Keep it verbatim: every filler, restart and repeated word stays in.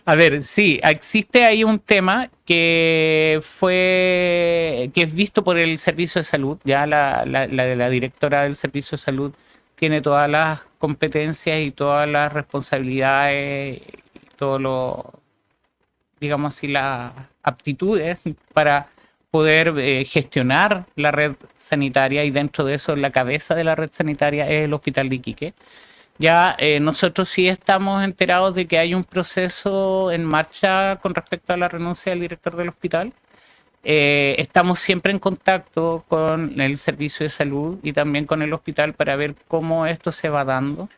A ver, sí, existe ahí un tema que fue, que es visto por el Servicio de Salud, ya la, la, la, la directora del Servicio de Salud tiene todas las competencias y todas las responsabilidades, y todo lo, digamos así, las aptitudes para poder eh, gestionar la red sanitaria y dentro de eso la cabeza de la red sanitaria es el Hospital de Iquique. Ya eh, nosotros sí estamos enterados de que hay un proceso en marcha con respecto a la renuncia del director del hospital. Eh, estamos siempre en contacto con el servicio de salud y también con el hospital para ver cómo esto se va dando.